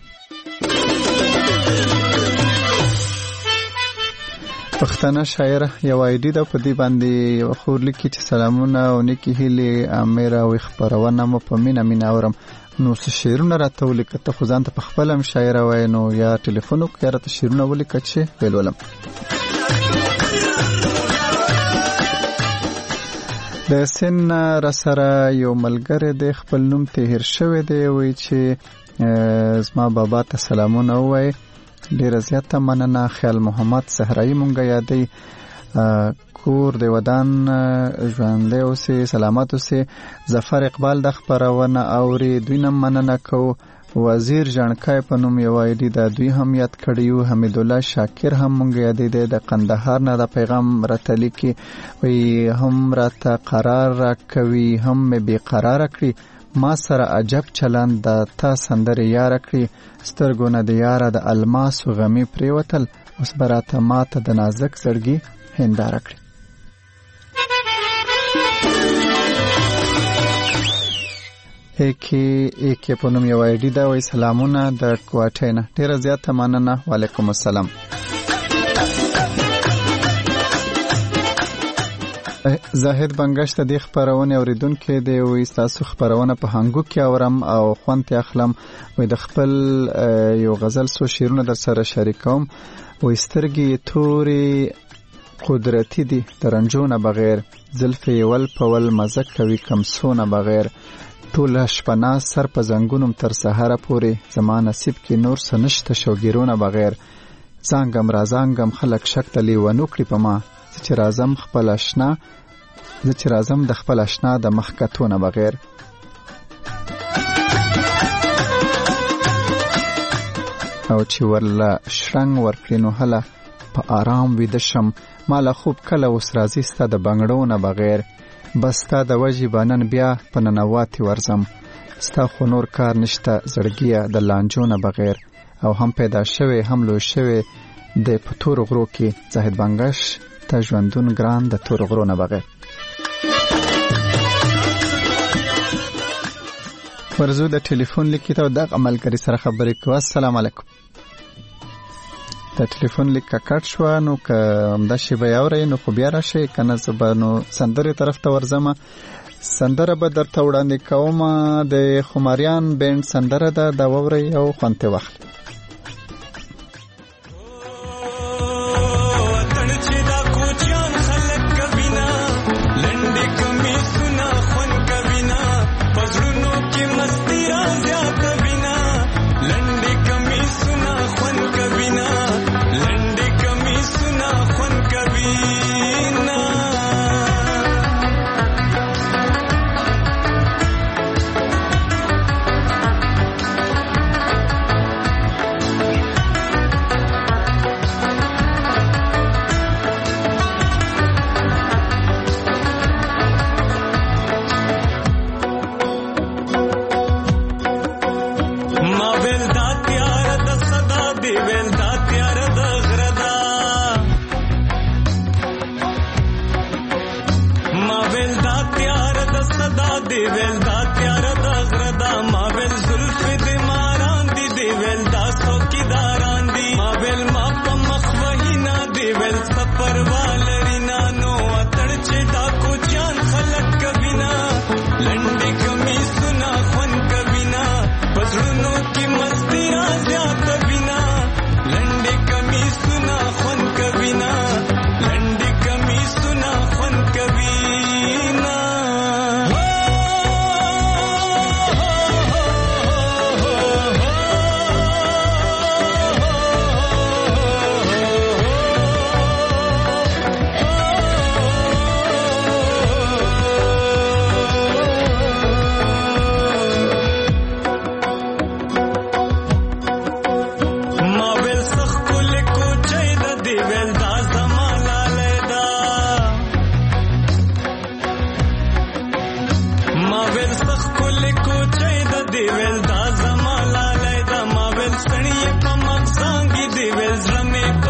پښتنه شاعر یو ایډي د په دې باندې یو خور لیکي چې سلامونه او نیکی هیلې امیر او خبرونه مو په مینا مینا اورم نو څه شعرونه راته ولیکه ته خو ځان ته په خپل هم شاعر وای نو یا ټلیفون وکړه یا راته شعرونه ولیکه چې ویل ولم. د سن را سره یو ملګری د خپل نوم ته هیر شوی دی وای چې زما بابا ته سلامونه وای ډیر زیاته مننه. خیال محمد صحرایی مونږه یادې کور د ودان ژوندې اوسې سلامت اوسې. ظفر اقبال د خبرونه اوري دوی نه مننه کو. وزیر جانکای په نوم یو ایډي د دوی هم یاد کړیو. حمید الله شاکر هم مونږ یادې دی د قندهار نه د پیغام راته لیکي وی هم راته قرار را کوي هم مې بې قرار کړی ما سره عجب چلند د تا سندرې یاره کړي سترګو نه د یاره د الماسو غمي پریوتل اوس به راته ماته د نازک زړګي هنداره کړي. ایکی ایکی په نوم یو ایډي دا وایي سلامونه د کوټې نه ډېره زیاته مننه. وعلیکم السلام. زاهد بنگش ته د خبرونه اوریدونکو دی وي تاسو خبرونه په هنګو کې اورم او خوند اخلم وي د خپل یو غزل سو شیرونه در سره شریکوم وي سترګې توري قدرتی دي درنجونه بغیر زلفې ول پول مزه کوي کمسونه بغیر ټول شپنا سر په زنګونم تر سحر پورې زما نصیب کې نور سنشت شوګیرونه بغیر زنګم را زنګم خلک شک تلی ونو کړی په ما چې رازم خپل آشنا زه چې رازم د خپل آشنا د مخکتونه بغیر او چې ورله شرنګ ورکړي نو هله په آرام ویده شم مالا خوب کله اوس راځي ستا د بنګړونه بغیر بس ستا د وجې بانن بیا په ننواتې ورځم ستا خو نور کار نشته زړګیه د لانجونه بغیر او هم پیدا شوی هم لوی شوی د په تور غرو کې زاهد بنگش ته ژوندون ګران د تور غرو نه بغیر. ورزو د ټلیفون لیکي ته د عملګری سره خبرې کوه. السلام علیکم. د ټلیفون لیک کټ شو نو که همدا شی به اورئ نو خو بیا راشئ کنه زه به نو سندرې طرف ته ورځم. سندره به درته وړاندې کوم د خماریان بینډ سندره ده دا واورئ او خوند ترې واخلئ.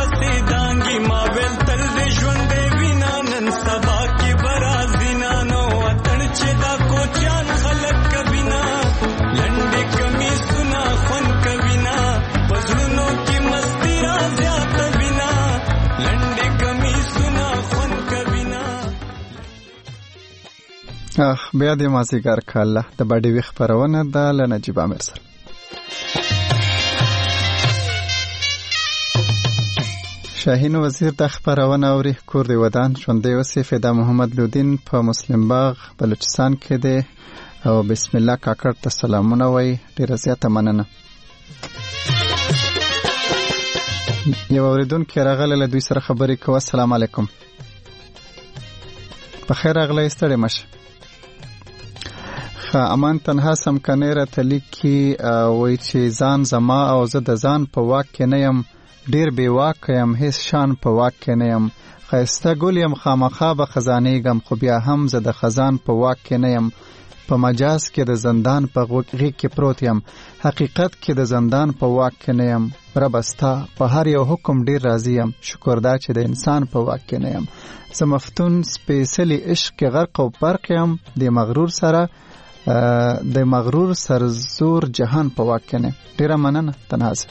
Sabaki barazina no اخ بیا د مازیګر کاله د باډي وی خبرونه د لنجيب عامر سره. شاهین وزیر د خبرونه اوري کور دی ودان ژوندې وسی فدا محمد لودین په مسلم باغ بلوچستان کې دی او بسم الله کاکړ ته سلامونه وای ډیر زیاته مننه. یو اوریدونکو راغله له دوی سره خبرې کوي. السلام علیکم. په خیر راغلی ستړي مشه. خا امان تنها سم کنيره تلیکي وای چې ځان زما او زه د ځان په واک کې نه يم ډیر بې واک یم هیڅ شان په واک کې نه یم خایسته ګل یم خامخا به خزانې ګم خو بیا هم زه د خزان په واک کې نه یم په مجاز کې د زندان په غوږ کې پروت یم حقیقت کې د زندان په واک کې نه یم ربستا په هر یو حکم ډیر راضی یم شکر دا چې د انسان په واک کې نه یم زه مفتون سپیشلی عشق کې غرق او برق یم د مغرور سره د مغرور سرزور جهان په واک کې نه ډیر مننه تنهاز.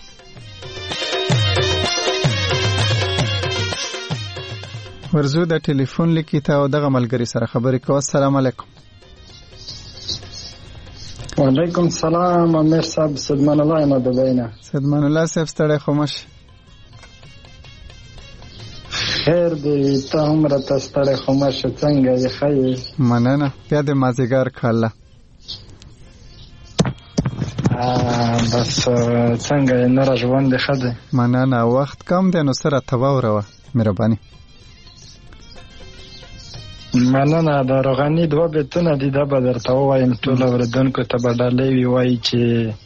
ورزو د ټلیفون لیکي ته او دغه ملګری سره خبرې کوه. السلام علیکم. وعلیکم السلام امیر صاحب سدمان الله ما دبینا. سدمان الله صاحب ستړی خو مشه. خیر دی ته هم راته ستړی خو مشه څنګه یې ښه یې؟ مننه بیا د مازدیګر کاله. بس څنګه یې نره ژوند دې ښه دی؟ مننه وخت کم دی نو سره ته واوروه مهرباني. مننه د روغاني دوه بیتونه دي دا به درته ووایم ټول اوریدونکو ته به ډالۍ وي وایي چې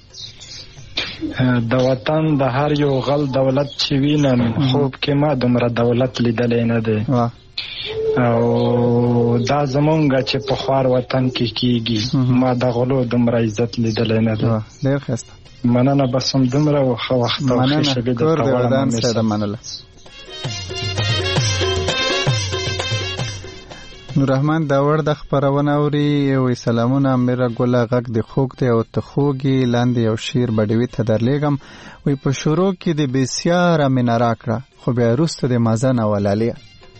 د وطن د هر یو غل دولت چې وینم خوب کې ما دومره دولت لیدلی نه دی او دا زمونږ چې په خوار وطن کې کیږي ما د غلو دومره عزت لیدلی نه دی. ډېر ښایسته مننه بس هم دومره و ښه وخت او ښې شېبې درته ودان سره منله. نور رحمان داور د خبرونه اوري وی سلامونه میرا ګله غږ د خوګ ته او ته خوږي لاندې یو شیر بډوي ته درلېګم وی په شروع کې د بسیار مینه راکړه خو بیا وروسته د مازن اولالیا.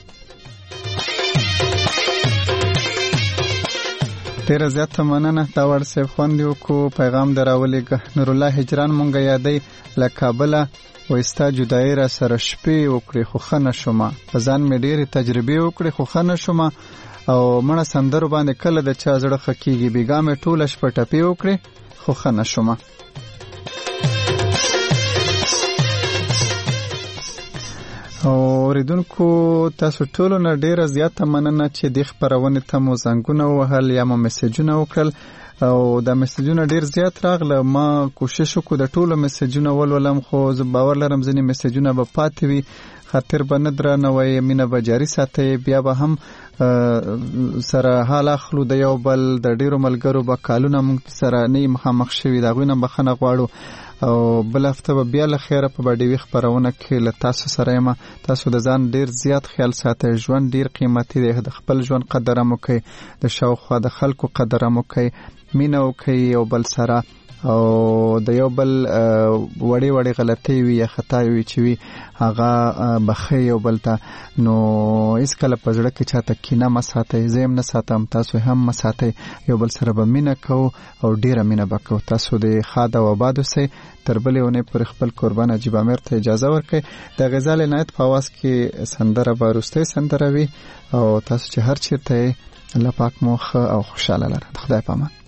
ډېر زیات مننه دا ورسې خوندې کو پیغام دراولې نور الله هجران مونږه یادې له کابل وستا جدای را سره شپې وکړي خو خنه شوما په ځان مې ډېرې تجربې وکړي خو خنه شوما او مړه سندرو باندې کله د چا زړه خکېږي بیګا مې ټوله شپه ټپې وکړي خو خنه شوما. او اوریدونکو تاسو ټولو نه ډېره زیاته مننه چې د خبرونې ته مو زنګونه وهل یا مو میسجونه وکړل او دا میسجونه ډیر زیات راغله. ما کوشش وکړ د ټولو میسجونه ولولم خو زه باور لرم ځینې میسجونه به پاتې وي خاطر به نه درنه وای مینه به جاري ساتي بیا به هم سره حال اخلو د یو بل د ډیرو ملګرو به کالونه موږ سره نه مخامخ شوي د هغوی نه بخښنه غواړو او بل هفته به بیا له خیره په باډیوي خپرونه کې له تاسو سره یم. تاسو د ځان ډیر زیات خیال ساتئ ژوند ډیر قیمتي دی د خپل ژوند قدر مو کوئ د شاوخوا د خلکو قدر مو کوئ مینه وکړئ یو بل سره او د یو بل وړې وړې غلطۍ وي یا خطاوې وي چې وي هغه بخښئ یو بل ته نو هېڅکله په زړه کې چاته کینه مه ساتئ زه هم نه ساتم تاسو هم مه ساتئ یو بل سره به مینه کوو او ډیره مینه به کوو. تاسو د ښاد او آباد اوسئ تر بلې اونۍ پورې خپل قربان نجیب عامر ته اجازه ورکړئ. د غزال عنایت په اواز کې سندره به وروستۍ سندره وي او تاسو چې هر چیرته یې الله پاک مو ښه او خوشحاله لره. د خدای په امان.